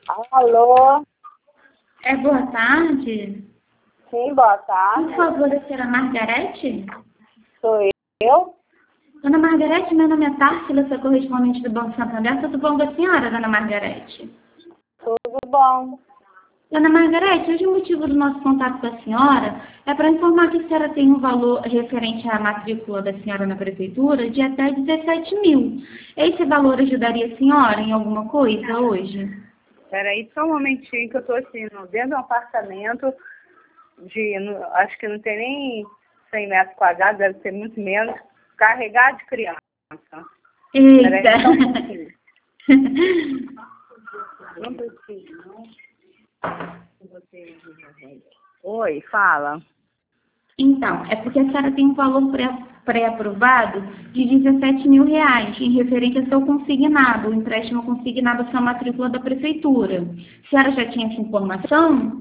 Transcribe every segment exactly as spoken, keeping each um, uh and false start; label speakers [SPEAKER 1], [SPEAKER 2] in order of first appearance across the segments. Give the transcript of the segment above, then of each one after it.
[SPEAKER 1] Alô?
[SPEAKER 2] É, boa tarde.
[SPEAKER 1] Sim, boa tarde.
[SPEAKER 2] Por favor, a senhora Margarete?
[SPEAKER 1] Sou eu?
[SPEAKER 2] Dona Margarete, meu nome é Társila, sou correspondente do Banco Santander. Tudo bom com a senhora, Dona Margarete?
[SPEAKER 1] Tudo bom.
[SPEAKER 2] Dona Margarete, hoje o motivo do nosso contato com a senhora é para informar que a senhora tem um valor referente à matrícula da senhora na prefeitura de até dezessete mil. Esse valor ajudaria a senhora em alguma coisa hoje?
[SPEAKER 1] Peraí, só um momentinho que eu tô assim, no- dentro de um apartamento de, no- acho que não tem nem cem metros quadrados, deve ser muito menos, carregado de criança. Peraí,
[SPEAKER 2] Eita!
[SPEAKER 1] só um pouquinho. Não precisa, não. Oi, fala.
[SPEAKER 2] Então, é porque a senhora tem um valor pré- pré-aprovado de dezessete mil reais em referente ao seu consignado, o empréstimo consignado à sua matrícula da prefeitura. A senhora já tinha essa informação?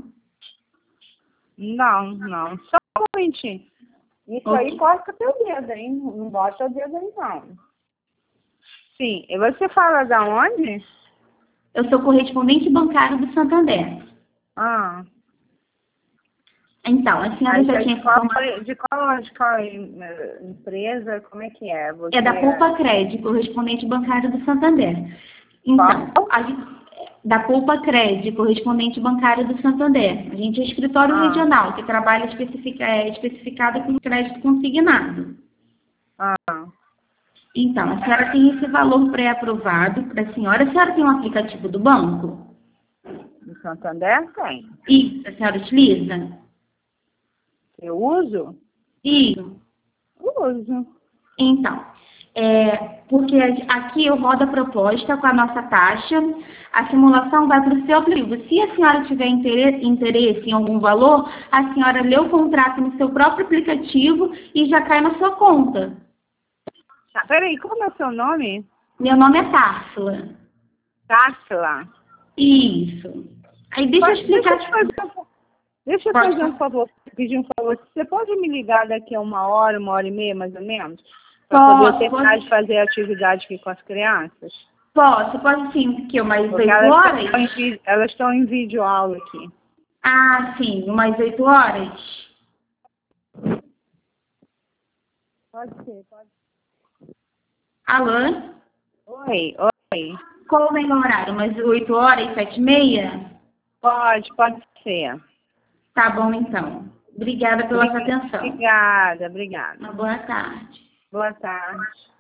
[SPEAKER 1] Não, não, só um momentinho. Isso
[SPEAKER 2] Ok.
[SPEAKER 1] aí corta teu dedo, hein? Não bota o dedo aí, não. Sim, e você fala da onde?
[SPEAKER 2] Eu sou correspondente bancário do Santander.
[SPEAKER 1] Ah,
[SPEAKER 2] Então, a senhora
[SPEAKER 1] mas
[SPEAKER 2] já
[SPEAKER 1] é
[SPEAKER 2] tinha
[SPEAKER 1] de
[SPEAKER 2] essa
[SPEAKER 1] qual,
[SPEAKER 2] informação?
[SPEAKER 1] de qual, de qual eh, empresa? Como é que é? Você
[SPEAKER 2] É da Poupa Cred, correspondente bancário do Santander. Então,
[SPEAKER 1] qual?
[SPEAKER 2] a gente- da Poupa Cred, correspondente bancário do Santander. A gente é escritório
[SPEAKER 1] Ah,
[SPEAKER 2] regional, que trabalha especifica, é, especificado com crédito consignado.
[SPEAKER 1] ah,
[SPEAKER 2] Então, a senhora tem esse valor pré-aprovado para a senhora. A senhora tem um aplicativo do banco?
[SPEAKER 1] do Santander tem.
[SPEAKER 2] Isso, a senhora utiliza?
[SPEAKER 1] Eu uso?
[SPEAKER 2] Isso.
[SPEAKER 1] Uso.
[SPEAKER 2] Então, é, porque aqui eu rodo a proposta com a nossa taxa, a simulação vai para o seu aplicativo. Se a senhora tiver interesse, interesse em algum valor, a senhora lê o contrato no seu próprio aplicativo e já cai na sua conta.
[SPEAKER 1] Tá, peraí, como é o seu nome?
[SPEAKER 2] Meu nome é Társila.
[SPEAKER 1] Társila.
[SPEAKER 2] Isso. Aí deixa eu
[SPEAKER 1] Pode- Deixa
[SPEAKER 2] explicar.
[SPEAKER 1] eu te fazer um, deixa eu
[SPEAKER 2] Pode
[SPEAKER 1] fazer um
[SPEAKER 2] falar.
[SPEAKER 1] favor, pedir um favor. Você pode me ligar daqui a uma hora, uma hora e meia, mais ou menos? Para poder
[SPEAKER 2] Posso,
[SPEAKER 1] terminar
[SPEAKER 2] posso,
[SPEAKER 1] de fazer a atividade aqui com as crianças?
[SPEAKER 2] posso, pode sim, que umas
[SPEAKER 1] Porque
[SPEAKER 2] oito
[SPEAKER 1] elas
[SPEAKER 2] horas?
[SPEAKER 1] estão em, vi- elas estão em vídeo aula aqui.
[SPEAKER 2] Ah, sim, umas oito horas.
[SPEAKER 1] Pode ser, pode
[SPEAKER 2] Alô?
[SPEAKER 1] Oi, oi.
[SPEAKER 2] Qual o melhor horário? Umas oito horas, sete e meia?
[SPEAKER 1] Pode, pode ser.
[SPEAKER 2] Tá bom, então. Obrigada pela sua
[SPEAKER 1] Obri-
[SPEAKER 2] atenção.
[SPEAKER 1] Obrigada, obrigada.
[SPEAKER 2] Uma boa tarde.
[SPEAKER 1] Boa tarde.